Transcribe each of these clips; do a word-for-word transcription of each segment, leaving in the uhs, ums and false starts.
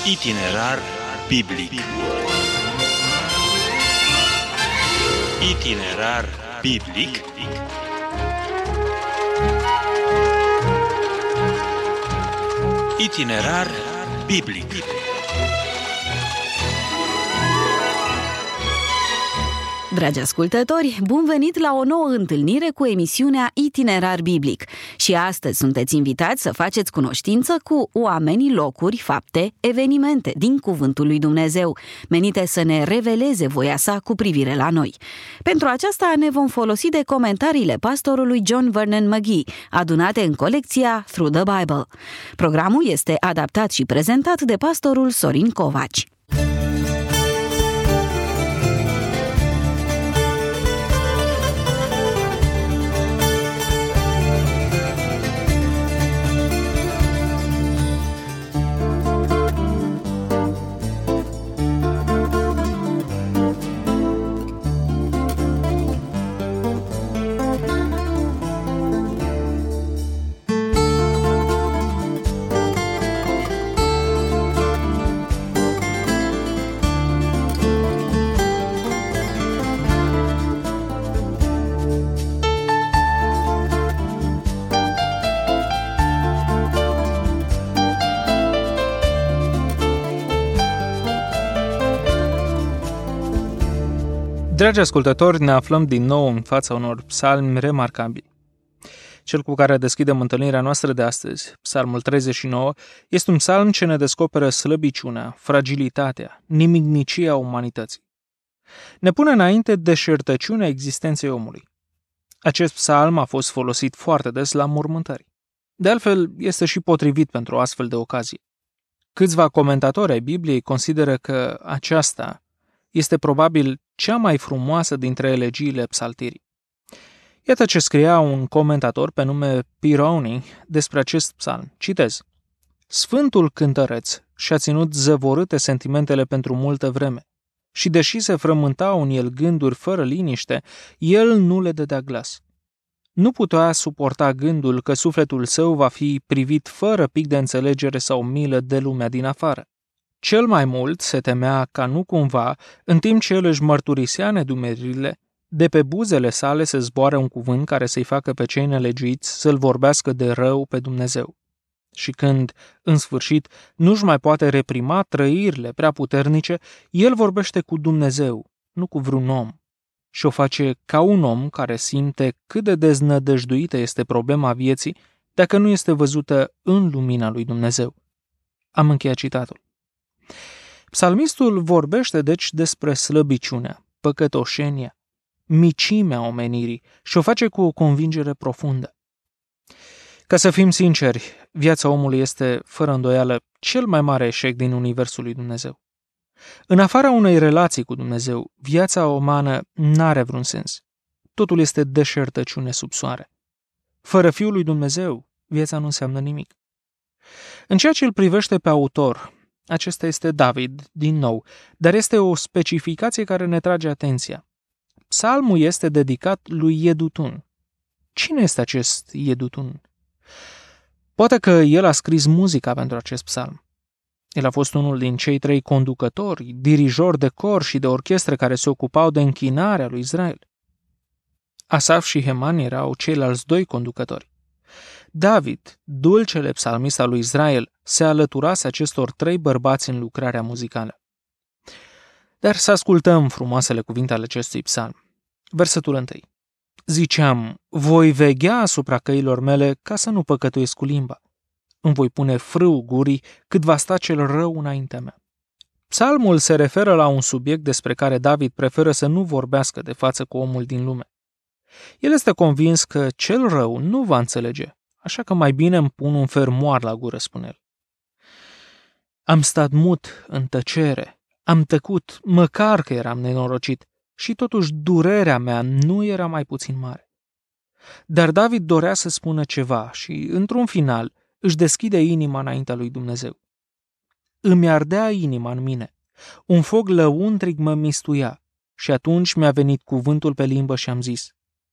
Itinerar biblic. Itinerar biblic. Itinerar biblic. Dragi ascultători, bun venit la o nouă întâlnire cu emisiunea Itinerar Biblic. Și astăzi sunteți invitați să faceți cunoștință cu oamenii, locuri, fapte, evenimente din Cuvântul lui Dumnezeu, menite să ne reveleze voia sa cu privire la noi. Pentru aceasta ne vom folosi de comentariile pastorului John Vernon McGee, adunate în colecția Through the Bible. Programul este adaptat și prezentat de pastorul Sorin Covaci. Dragi ascultători, ne aflăm din nou în fața unor psalmi remarcabili. Cel cu care deschidem întâlnirea noastră de astăzi, psalmul treizeci și nouă, este un psalm ce ne descoperă slăbiciunea, fragilitatea, nimicnicia umanității. Ne pune înainte deșertăciunea existenței omului. Acest psalm a fost folosit foarte des la mormântări. De altfel, este și potrivit pentru o astfel de ocazie. Câțiva comentatori ai Bibliei consideră că aceasta este probabil cea mai frumoasă dintre elegiile psaltirii. Iată ce scria un comentator pe nume Pironi despre acest psalm. Citez: Sfântul cântăreț și-a ținut zăvorâte sentimentele pentru multă vreme și deși se frământau în el gânduri fără liniște, el nu le dădea glas. Nu putea suporta gândul că sufletul său va fi privit fără pic de înțelegere sau milă de lumea din afară. Cel mai mult se temea ca nu cumva, în timp ce el își mărturisea nedumeririle, de pe buzele sale să zboare un cuvânt care să-i facă pe cei nelegiuiți să-l vorbească de rău pe Dumnezeu. Și când, în sfârșit, nu-și mai poate reprima trăirile prea puternice, el vorbește cu Dumnezeu, nu cu vreun om. Și o face ca un om care simte cât de deznădăjduită este problema vieții dacă nu este văzută în lumina lui Dumnezeu. Am încheiat citatul. Psalmistul vorbește deci despre slăbiciunea, păcătoșenia, micimea omenirii și o face cu o convingere profundă. Ca să fim sinceri, viața omului este, fără îndoială, cel mai mare eșec din universul lui Dumnezeu. În afara unei relații cu Dumnezeu, viața umană n-are vreun sens. Totul este deșertăciune sub soare. Fără Fiul lui Dumnezeu, viața nu înseamnă nimic. În ceea ce îl privește pe autor, acesta este David, din nou, dar este o specificație care ne trage atenția. Psalmul este dedicat lui Iedutun. Cine este acest Iedutun? Poate că el a scris muzica pentru acest psalm. El a fost unul din cei trei conducători, dirijori de cor și de orchestră care se ocupau de închinarea lui Israel. Asaf și Heman erau ceilalți doi conducători. David, dulcele psalmist al lui Israel, se alăturase acestor trei bărbați în lucrarea muzicală. Dar să ascultăm frumoasele cuvinte ale acestui psalm. Versetul întâi. Ziceam, voi veghea asupra căilor mele ca să nu păcătuiesc cu limba. Îmi voi pune frâu gurii cât va sta cel rău înaintea mea. Psalmul se referă la un subiect despre care David preferă să nu vorbească de față cu omul din lume. El este convins că cel rău nu va înțelege, așa că mai bine îmi pun un fermoar la gură, spune el. Am stat mut în tăcere, am tăcut, măcar că eram nenorocit, și totuși durerea mea nu era mai puțin mare. Dar David dorea să spună ceva și, într-un final, își deschide inima înaintea lui Dumnezeu. Îmi ardea inima în mine, un foc lăuntric mă mistuia și atunci mi-a venit cuvântul pe limbă și am zis: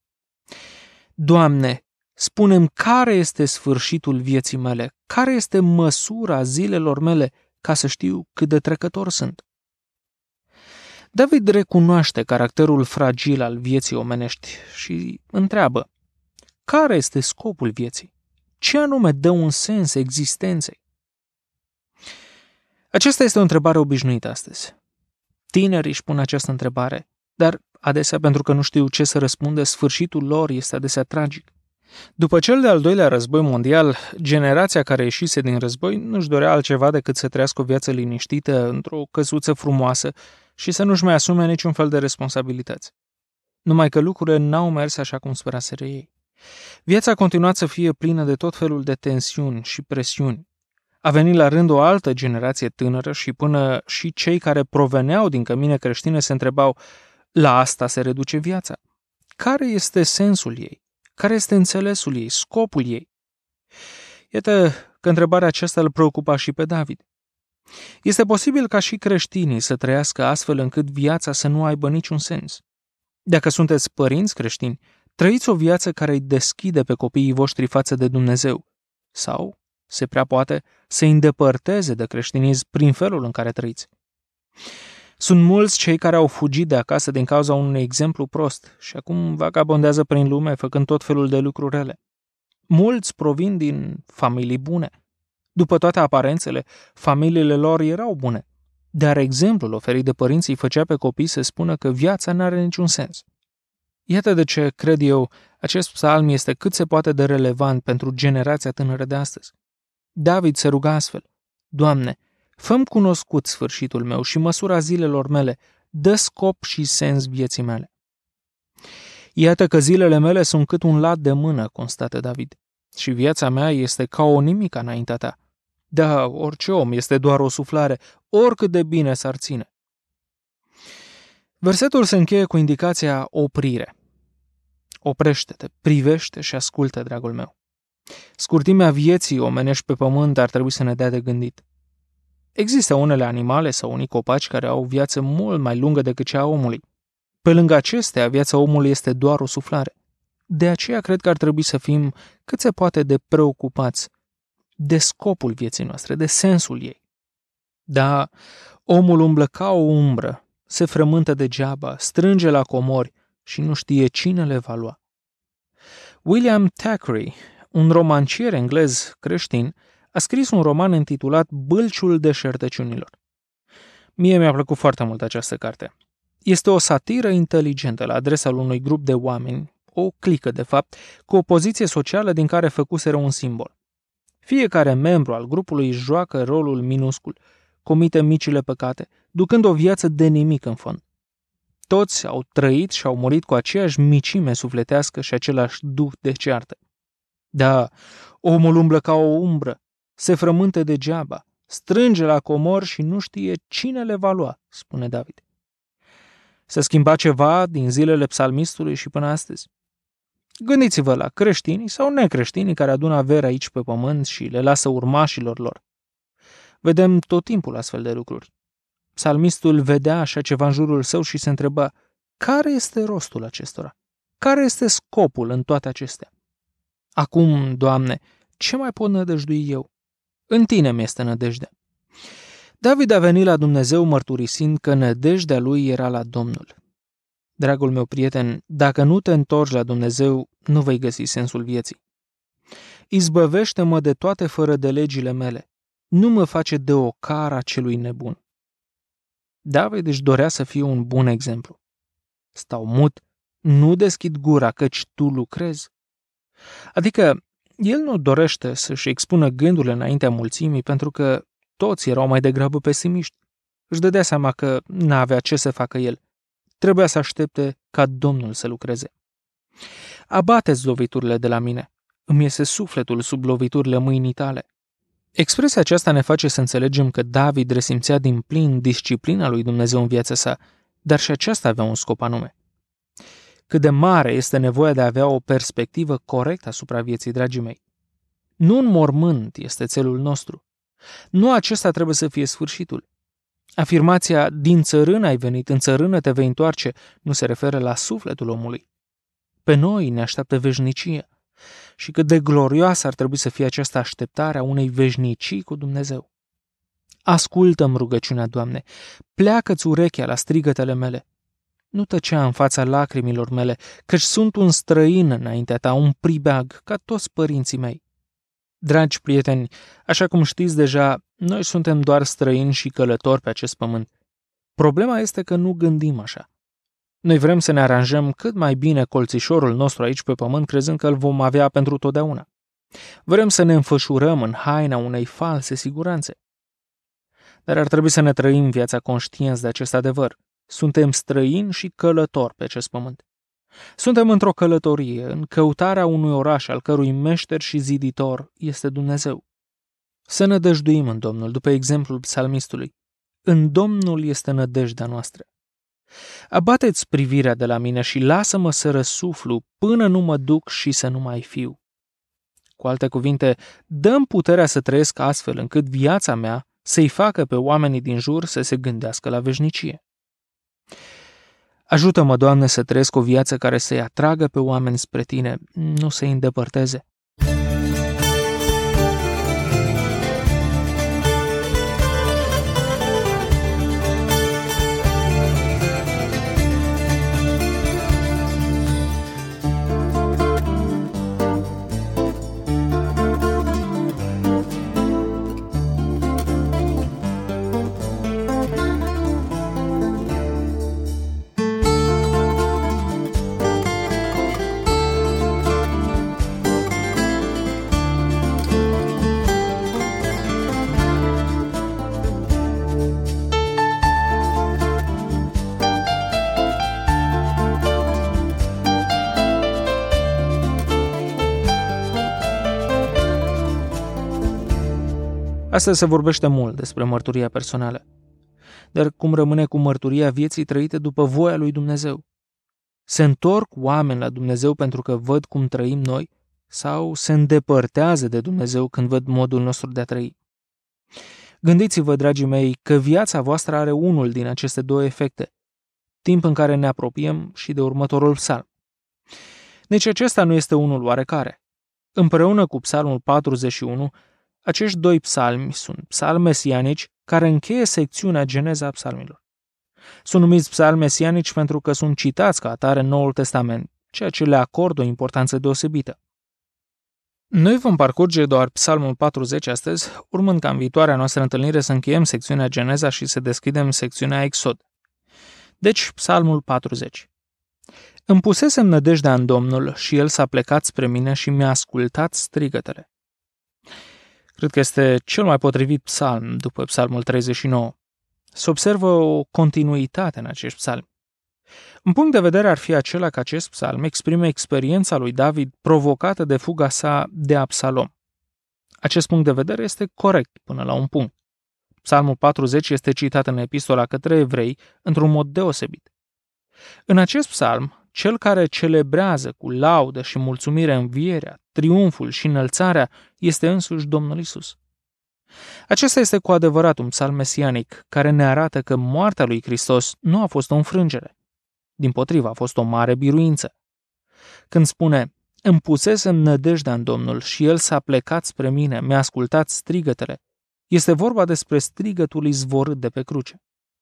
Doamne, spune-mi care este sfârșitul vieții mele, care este măsura zilelor mele, ca să știu cât de trecător sunt. David recunoaște caracterul fragil al vieții omenești și întreabă: care este scopul vieții? Ce anume dă un sens existenței? Aceasta este o întrebare obișnuită astăzi. Tinerii își pun această întrebare, dar adesea pentru că nu știu ce să răspundă, sfârșitul lor este adesea tragic. După cel de-al doilea război mondial, generația care ieșise din război nu-și dorea altceva decât să trăiască o viață liniștită, într-o căsuță frumoasă și să nu-și mai asume niciun fel de responsabilități. Numai că lucrurile n-au mers așa cum speraseră ei. Viața a continuat să fie plină de tot felul de tensiuni și presiuni. A venit la rând o altă generație tânără și până și cei care proveneau din cămine creștine se întrebau: la asta se reduce viața? Care este sensul ei? Care este înțelesul ei? Scopul ei? Iată că întrebarea aceasta îl preocupa și pe David. Este posibil ca și creștinii să trăiască astfel încât viața să nu aibă niciun sens. Dacă sunteți părinți creștini, trăiți o viață care îi deschide pe copiii voștri față de Dumnezeu. Sau, se prea poate, să îi îndepărteze de creștinism prin felul în care trăiți. Sunt mulți cei care au fugit de acasă din cauza unui exemplu prost și acum vagabondează prin lume făcând tot felul de lucruri rele. Mulți provin din familii bune. După toate aparențele, familiile lor erau bune, dar exemplul oferit de părinții îi făcea pe copii să spună că viața n-are niciun sens. Iată de ce, cred eu, acest psalm este cât se poate de relevant pentru generația tânără de astăzi. David se ruga astfel: Doamne, fă-mi cunoscut sfârșitul meu și măsura zilelor mele, dă scop și sens vieții mele. Iată că zilele mele sunt cât un lat de mână, constată David, și viața mea este ca o nimica înaintea ta. Da, orice om este doar o suflare, oricât de bine s-ar ține. Versetul se încheie cu indicația oprire. Oprește-te, privește și ascultă, dragul meu. Scurtimea vieții omenești pe pământ ar trebui să ne dea de gândit. Există unele animale sau unii copaci care au o viață mult mai lungă decât cea a omului. Pe lângă acestea, viața omului este doar o suflare. De aceea cred că ar trebui să fim cât se poate de preocupați de scopul vieții noastre, de sensul ei. Da, omul umblă ca o umbră, se frământă degeaba, strânge la comori și nu știe cine le va lua. William Thackeray, un romancier englez creștin, a scris un roman intitulat Bâlciul deșertăciunilor. Mie mi-a plăcut foarte mult această carte. Este o satiră inteligentă la adresa unui grup de oameni, o clică de fapt, cu o poziție socială din care făcuseră un simbol. Fiecare membru al grupului își joacă rolul minuscul, comite micile păcate, ducând o viață de nimic în fond. Toți au trăit și au murit cu aceeași micime sufletească și același duh de ceartă. Da, omul umblă ca o umbră, se frământă degeaba, strânge la comori și nu știe cine le va lua, spune David. S-a schimbat ceva din zilele psalmistului și până astăzi? Gândiți-vă la creștinii sau necreștinii care adună avere aici pe pământ și le lasă urmașilor lor. Vedem tot timpul astfel de lucruri. Psalmistul vedea așa ceva în jurul său și se întreba: care este rostul acestora? Care este scopul în toate acestea? Acum, Doamne, ce mai pot nădăjdui eu? În Tine mi-este nădejdea. David a venit la Dumnezeu mărturisind că nădejdea lui era la Domnul. Dragul meu prieten, dacă nu te întorci la Dumnezeu, nu vei găsi sensul vieții. Izbăvește-mă de toate fără de legile mele. Nu mă face de ocara celui nebun. David își dorea să fie un bun exemplu. Stau mut, nu deschid gura, căci tu lucrezi. Adică, el nu dorește să-și expună gândurile înaintea mulțimii pentru că toți erau mai degrabă pesimiști. Își dădea seama că n-avea ce să facă el. Trebuia să aștepte ca Domnul să lucreze. Abate-ți loviturile de la mine. Îmi iese sufletul sub loviturile mâinii tale. Expresia aceasta ne face să înțelegem că David resimțea din plin disciplina lui Dumnezeu în viața sa, dar și aceasta avea un scop anume. Cât de mare este nevoia de a avea o perspectivă corectă asupra vieții, dragii mei. Nu un mormânt este țelul nostru. Nu acesta trebuie să fie sfârșitul. Afirmația din țărână ai venit, în țărână te vei întoarce nu se referă la sufletul omului. Pe noi ne așteaptă veșnicia. Și cât de glorioasă ar trebui să fie această așteptare a unei veșnicii cu Dumnezeu. Ascultă-mi rugăciunea, Doamne, pleacă-ți urechea la strigătele mele. Nu tăcea în fața lacrimilor mele, căci sunt un străin înaintea ta, un pribeag, ca toți părinții mei. Dragi prieteni, așa cum știți deja, noi suntem doar străini și călători pe acest pământ. Problema este că nu gândim așa. Noi vrem să ne aranjăm cât mai bine colțișorul nostru aici pe pământ, crezând că îl vom avea pentru totdeauna. Vrem să ne înfășurăm în haina unei false siguranțe. Dar ar trebui să ne trăim viața conștienți de acest adevăr. Suntem străini și călători pe acest pământ. Suntem într-o călătorie, în căutarea unui oraș al cărui meșter și ziditor este Dumnezeu. Să nădăjduim în Domnul, după exemplul psalmistului. În Domnul este nădejdea noastră. Abateți privirea de la mine și lasă-mă să răsuflu până nu mă duc și să nu mai fiu. Cu alte cuvinte, dă-mi puterea să trăiesc astfel încât viața mea să-i facă pe oamenii din jur să se gândească la veșnicie. Ajută-mă, Doamne, să trăiesc o viață care să-i atragă pe oameni spre Tine, nu să-i îndepărteze. Astăzi se vorbește mult despre mărturia personală. Dar cum rămâne cu mărturia vieții trăite după voia lui Dumnezeu? Se întorc oameni la Dumnezeu pentru că văd cum trăim noi sau se îndepărtează de Dumnezeu când văd modul nostru de a trăi? Gândiți-vă, dragii mei, că viața voastră are unul din aceste două efecte, timp în care ne apropiem și de următorul psalm. Nici acesta nu este unul oarecare. Împreună cu psalmul patruzeci și unu, acești doi psalmi sunt psalmi mesianici care încheie secțiunea Geneza a psalmilor. Sunt numiți psalmi mesianici pentru că sunt citați ca atare în Noul Testament, ceea ce le acordă o importanță deosebită. Noi vom parcurge doar psalmul patruzeci astăzi, urmând ca în viitoarea noastră întâlnire să încheiem secțiunea Geneza și să deschidem secțiunea Exod. Deci, psalmul patruzeci. Îmi pusesem nădejdea în Domnul și El s-a plecat spre mine și mi-a ascultat strigătele. Cred că este cel mai potrivit psalm după psalmul treizeci și nouă. Se observă o continuitate în acești psalmi. Un punct de vedere ar fi acela că acest psalm exprime experiența lui David provocată de fuga sa de Absalom. Acest punct de vedere este corect până la un punct. Psalmul patruzeci este citat în epistola către evrei într-un mod deosebit. În acest psalm, cel care celebrează cu laudă și mulțumire învierea, triumful și înălțarea este însuși Domnul Isus. Acesta este cu adevărat un psalm mesianic care ne arată că moartea lui Hristos nu a fost o înfrângere. Dimpotrivă, a fost o mare biruință. Când spune, îmi pusesem nădejdea în Domnul și El s-a plecat spre mine, mi-a ascultat strigătele, este vorba despre strigătul izvorât de pe cruce.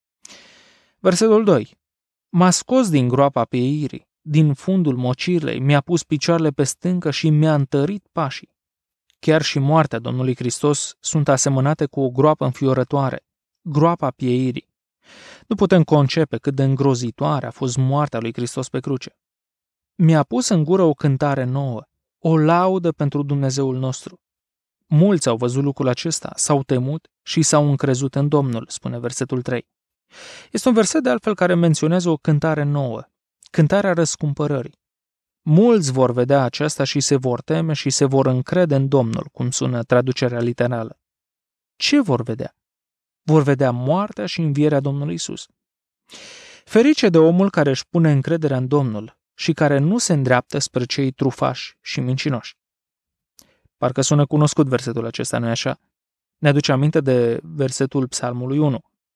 Versetul doi. M-a scos din groapa pieirii, din fundul mocirlei, mi-a pus picioarele pe stâncă și mi-a întărit pașii. Chiar și moartea Domnului Hristos sunt asemănate cu o groapă înfiorătoare, groapa pieirii. Nu putem concepe cât de îngrozitoare a fost moartea lui Hristos pe cruce. Mi-a pus în gură o cântare nouă, o laudă pentru Dumnezeul nostru. Mulți au văzut lucrul acesta, s-au temut și s-au încrezut în Domnul, spune versetul trei. Este un verset de altfel care menționează o cântare nouă, cântarea răscumpărării. Mulți vor vedea aceasta și se vor teme și se vor încrede în Domnul, cum sună traducerea literală. Ce vor vedea? Vor vedea moartea și învierea Domnului Isus. Ferice de omul care își pune încrederea în Domnul și care nu se îndreaptă spre cei trufași și mincinoși. Parcă sună cunoscut versetul acesta, nu-i așa? Ne aduce aminte de versetul Psalmului unu.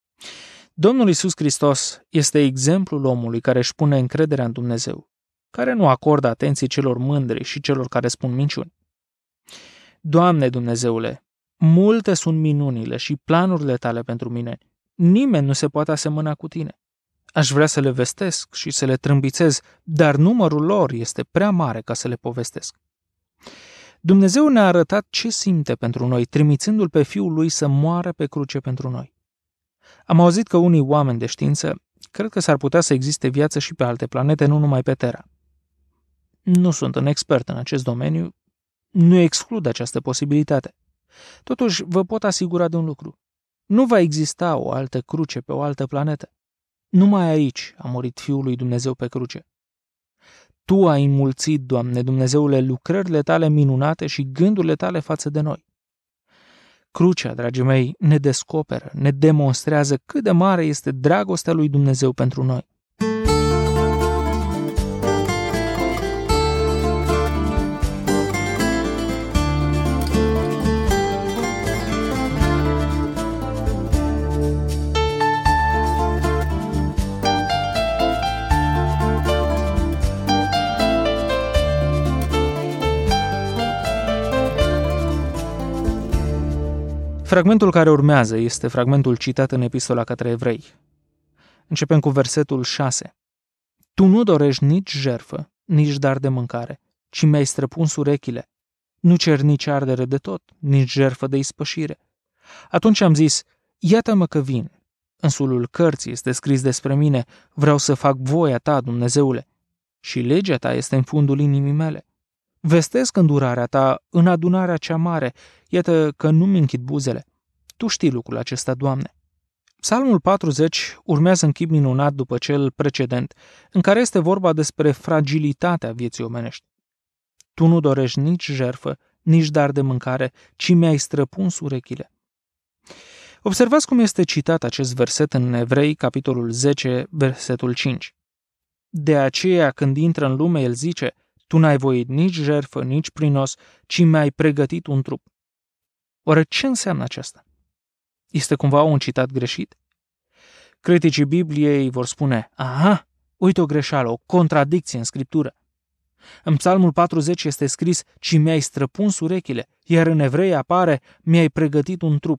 Domnul Iisus Hristos este exemplul omului care își pune încrederea în Dumnezeu, care nu acordă atenție celor mândri și celor care spun minciuni. Doamne Dumnezeule, multe sunt minunile și planurile tale pentru mine. Nimeni nu se poate asemăna cu tine. Aș vrea să le vestesc și să le trâmbițez, dar numărul lor este prea mare ca să le povestesc. Dumnezeu ne-a arătat ce simte pentru noi, trimițându-L pe Fiul Lui să moară pe cruce pentru noi. Am auzit că unii oameni de știință cred că s-ar putea să existe viață și pe alte planete, nu numai pe Terra. Nu sunt un expert în acest domeniu, nu exclud această posibilitate. Totuși, vă pot asigura de un lucru. Nu va exista o altă cruce pe o altă planetă. Numai aici a murit Fiul lui Dumnezeu pe cruce. Tu ai înmulțit, Doamne Dumnezeule, lucrările tale minunate și gândurile tale față de noi. Crucea, dragii mei, ne descoperă, ne demonstrează cât de mare este dragostea lui Dumnezeu pentru noi. Fragmentul care urmează este fragmentul citat în Epistola către Evrei. Începem cu versetul șase. Tu nu dorești nici jertfă, nici dar de mâncare, ci mi-ai străpuns urechile. Nu cer nici ardere de tot, nici jertfă de ispășire. Atunci am zis, iată-mă că vin. În sulul cărții este scris despre mine, vreau să fac voia ta, Dumnezeule. Și legea ta este în fundul inimii mele. Vestesc îndurarea ta în adunarea cea mare, iată că nu-mi închid buzele. Tu știi lucrul acesta, Doamne. Psalmul patruzeci urmează în chip minunat după cel precedent, în care este vorba despre fragilitatea vieții omenești. Tu nu dorești nici jertfă, nici dar de mâncare, ci mi-ai străpuns urechile. Observați cum este citat acest verset în Evrei, capitolul zece, versetul cinci. De aceea, când intră în lume, el zice, tu n-ai voit nici jertfă, nici prinos, ci mi-ai pregătit un trup. Oare ce înseamnă aceasta? Este cumva un citat greșit? Criticii Bibliei vor spune, aha, uite o greșeală, o contradicție în Scriptură. În Psalmul patruzeci este scris, ci mi-ai străpuns urechile, iar în Evrei apare, mi-ai pregătit un trup.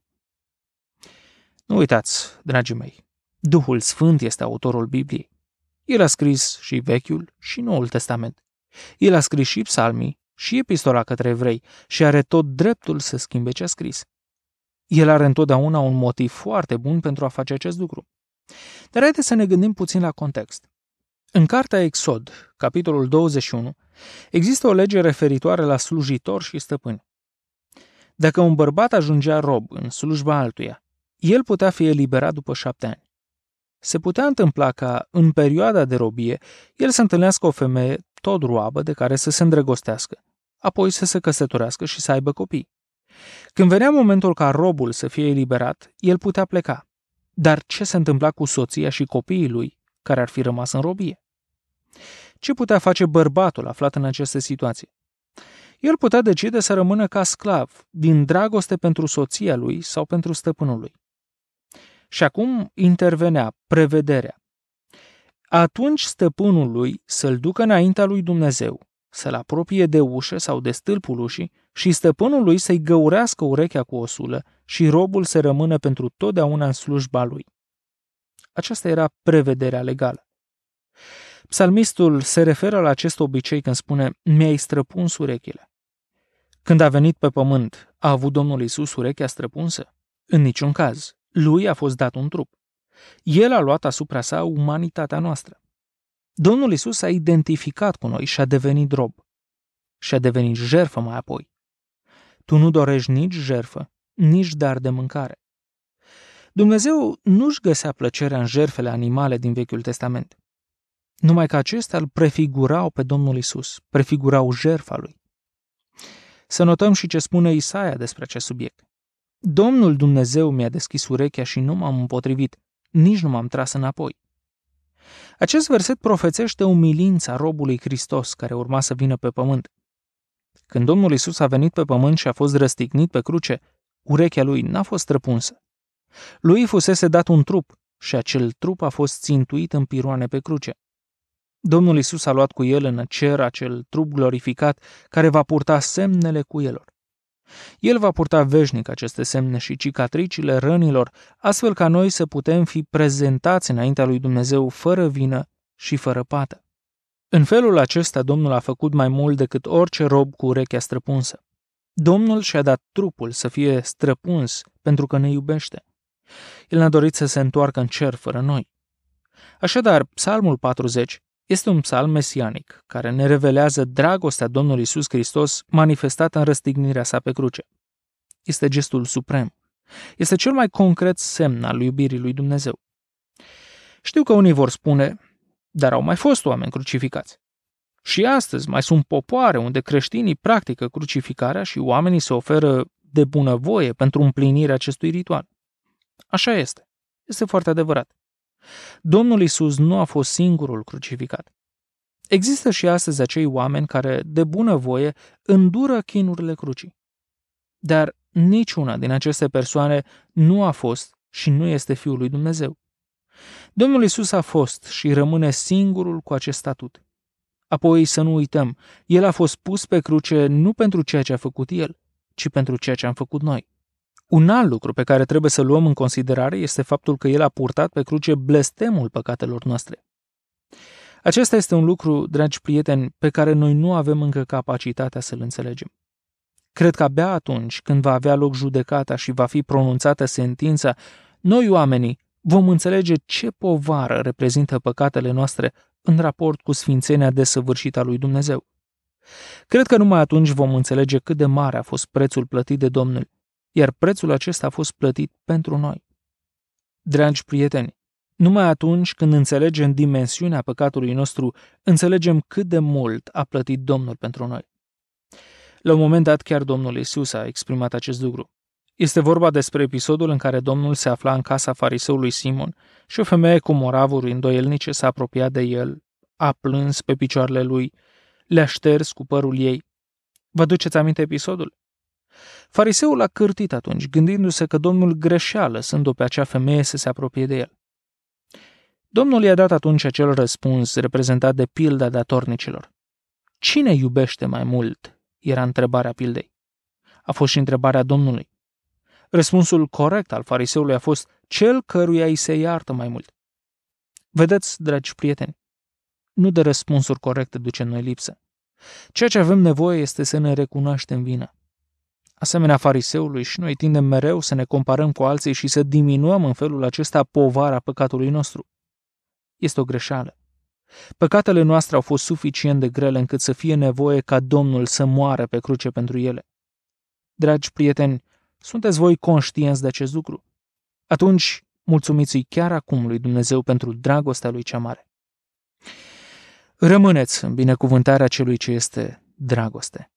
Nu uitați, dragii mei, Duhul Sfânt este autorul Bibliei. El a scris și Vechiul și Noul Testament. El a scris și psalmii și Epistola către Evrei și are tot dreptul să schimbe ce a scris. El are întotdeauna un motiv foarte bun pentru a face acest lucru. Dar haideți să ne gândim puțin la context. În cartea Exod, capitolul douăzeci și unu, există o lege referitoare la slujitori și stăpâni. Dacă un bărbat ajungea rob în slujba altuia, el putea fi eliberat după șapte ani. Se putea întâmpla ca, în perioada de robie, el să întâlnească o femeie tot roabă de care să se îndrăgostească, apoi să se căsătorească și să aibă copii. Când venea momentul ca robul să fie eliberat, el putea pleca. Dar ce se întâmpla cu soția și copiii lui, care ar fi rămas în robie? Ce putea face bărbatul aflat în această situație? El putea decide să rămână ca sclav, din dragoste pentru soția lui sau pentru stăpânul lui. Și acum intervenea prevederea. Atunci stăpânul lui să-l ducă înaintea lui Dumnezeu, să-l apropie de ușă sau de stâlpul ușii și stăpânul lui să-i găurească urechea cu o sulă și robul să rămână pentru totdeauna în slujba lui. Aceasta era prevederea legală. Psalmistul se referă la acest obicei când spune, mi-ai străpuns urechile. Când a venit pe pământ, a avut Domnul Iisus urechea străpunsă? În niciun caz. Lui a fost dat un trup. El a luat asupra sa umanitatea noastră. Domnul Iisus a identificat cu noi și a devenit rob. Și a devenit jertfă mai apoi. Tu nu dorești nici jertfă, nici dar de mâncare. Dumnezeu nu-și găsea plăcerea în jertfele animale din Vechiul Testament. Numai că acestea îl prefigurau pe Domnul Iisus, prefigurau jertfa lui. Să notăm și ce spune Isaia despre acest subiect. Domnul Dumnezeu mi-a deschis urechea și nu m-am împotrivit, nici nu m-am tras înapoi. Acest verset profețește umilința robului Hristos care urma să vină pe pământ. Când Domnul Iisus a venit pe pământ și a fost răstignit pe cruce, urechea lui n-a fost străpunsă. Lui fusese dat un trup și acel trup a fost țintuit în piroane pe cruce. Domnul Iisus a luat cu el în cer acel trup glorificat care va purta semnele cuielor. El va purta veșnic aceste semne și cicatricile rănilor, astfel ca noi să putem fi prezentați înaintea lui Dumnezeu fără vină și fără pată. În felul acesta, Domnul a făcut mai mult decât orice rob cu urechea străpunsă. Domnul și-a dat trupul să fie străpuns pentru că ne iubește. El ne-a dorit să se întoarcă în cer fără noi. Așadar, Psalmul patruzeci este un psalm mesianic care ne revelează dragostea Domnului Iisus Hristos manifestată în răstignirea sa pe cruce. Este gestul suprem. Este cel mai concret semn al iubirii lui Dumnezeu. Știu că unii vor spune, dar au mai fost oameni crucificați. Și astăzi mai sunt popoare unde creștinii practică crucificarea și oamenii se oferă de bunăvoie pentru împlinirea acestui ritual. Așa este. Este foarte adevărat. Domnul Iisus nu a fost singurul crucificat. Există și astăzi acei oameni care, de bunăvoie, îndură chinurile crucii. Dar niciuna din aceste persoane nu a fost și nu este Fiul lui Dumnezeu. Domnul Iisus a fost și rămâne singurul cu acest statut. Apoi să nu uităm, El a fost pus pe cruce nu pentru ceea ce a făcut El, ci pentru ceea ce am făcut noi. Un alt lucru pe care trebuie să luăm în considerare este faptul că El a purtat pe cruce blestemul păcatelor noastre. Acesta este un lucru, dragi prieteni, pe care noi nu avem încă capacitatea să-l înțelegem. Cred că abia atunci când va avea loc judecata și va fi pronunțată sentința, noi oamenii vom înțelege ce povară reprezintă păcatele noastre în raport cu sfințenia desăvârșită a lui Dumnezeu. Cred că numai atunci vom înțelege cât de mare a fost prețul plătit de Domnul, iar prețul acesta a fost plătit pentru noi. Dragi prieteni, numai atunci când înțelegem dimensiunea păcatului nostru, înțelegem cât de mult a plătit Domnul pentru noi. La un moment dat, chiar Domnul Iisus a exprimat acest lucru. Este vorba despre episodul în care Domnul se afla în casa fariseului Simon și o femeie cu moravuri îndoielnice s-a apropiat de el, a plâns pe picioarele lui, le-a șters cu părul ei. Vă duceți aminte episodul? Fariseul a cârtit atunci, gândindu-se că Domnul greșea lăsând-o pe acea femeie să se apropie de el. Domnul i-a dat atunci acel răspuns reprezentat de pilda datornicilor. Cine iubește mai mult? Era întrebarea pildei. A fost și întrebarea Domnului. Răspunsul corect al fariseului a fost cel căruia îi se iartă mai mult. Vedeți, dragi prieteni, nu de răspunsuri corecte ducem noi lipsă. Ceea ce avem nevoie este să ne recunoaștem vina. Asemenea fariseului și noi tindem mereu să ne comparăm cu alții și să diminuăm în felul acesta povara păcatului nostru. Este o greșeală. Păcatele noastre au fost suficient de grele încât să fie nevoie ca Domnul să moară pe cruce pentru ele. Dragi prieteni, sunteți voi conștienți de acest lucru? Atunci, mulțumiți-i chiar acum lui Dumnezeu pentru dragostea lui cea mare. Rămâneți în binecuvântarea celui ce este dragoste.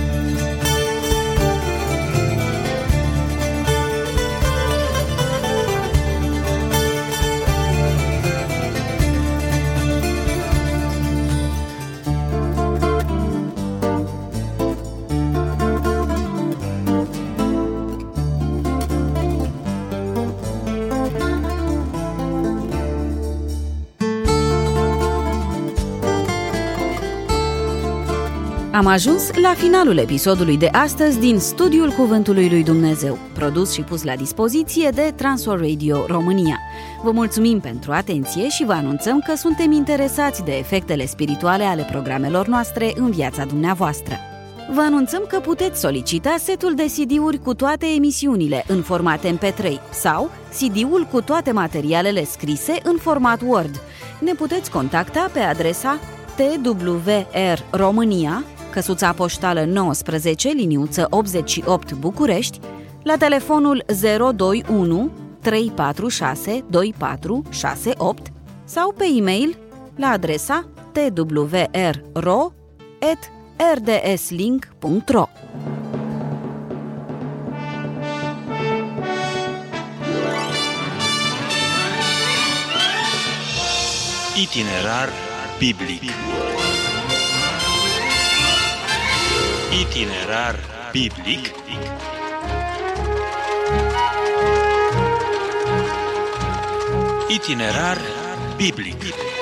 Am ajuns la finalul episodului de astăzi din Studiul Cuvântului lui Dumnezeu, produs și pus la dispoziție de Transworld Radio România. Vă mulțumim pentru atenție și vă anunțăm că suntem interesați de efectele spirituale ale programelor noastre în viața dumneavoastră. Vă anunțăm că puteți solicita setul de C D-uri cu toate emisiunile în format M P trei sau C D-ul cu toate materialele scrise în format Word. Ne puteți contacta pe adresa T W R România, căsuța poștală nouăsprezece, liniuță optzeci și opt București, la telefonul zero doi unu trei patru șase doi patru șase opt sau pe e-mail la adresa t w r ro at r d s link punct ro. Itinerar biblic. Itinerar biblic. Itinerar biblic.